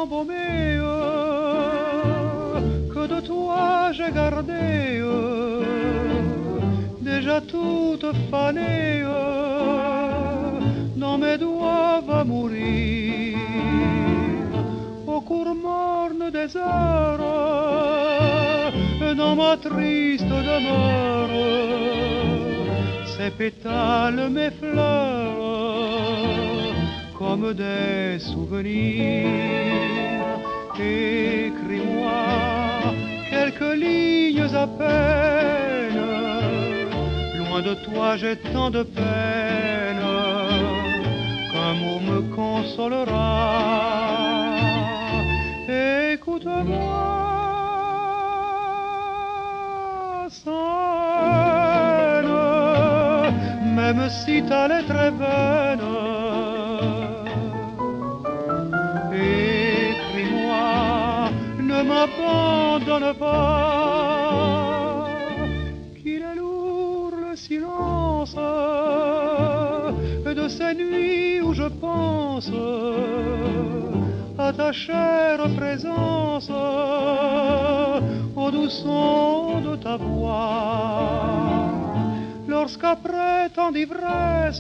embaumée que de toi j'ai gardé, déjà toute fanée, dans mes doigts va mourir, au cours morne des heures, dans ma triste demeure, ces pétales, mes fleurs, comme des souvenirs. Écris-moi quelques lignes à peine, loin de toi j'ai tant de peine, qu'un mot me consolera. Écoute-moi, scène, même si ta lettre est vaine. Écris-moi, ne m'abandonne pas, qu'il est lourd le silence de ces nuits où je pense à ta chère présence, au doux son de ta voix. Lorsqu'après tant d'ivresse,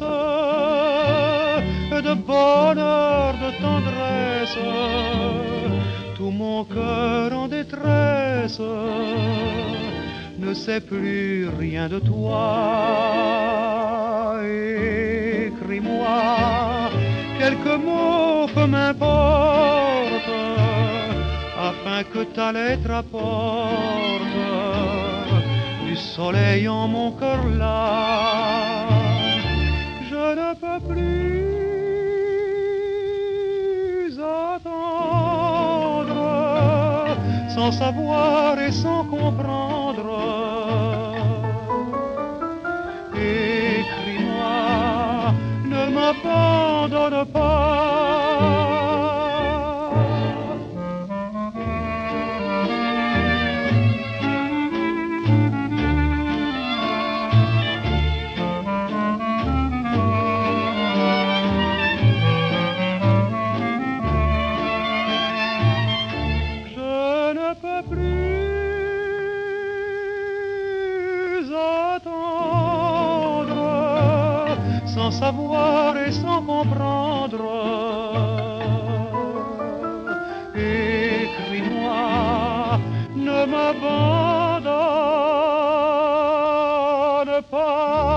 de bonheur, de tendresse, tout mon cœur en détresse ne sait plus rien de toi. Écris-moi quelques mots, peu m'importe, afin que ta lettre apporte du soleil en mon cœur là. Je ne peux plus attendre, sans savoir et sans comprendre. Écris-moi, ne m'abandonne pas. Sans savoir et sans comprendre. Écris-moi, ne m'abandonne pas.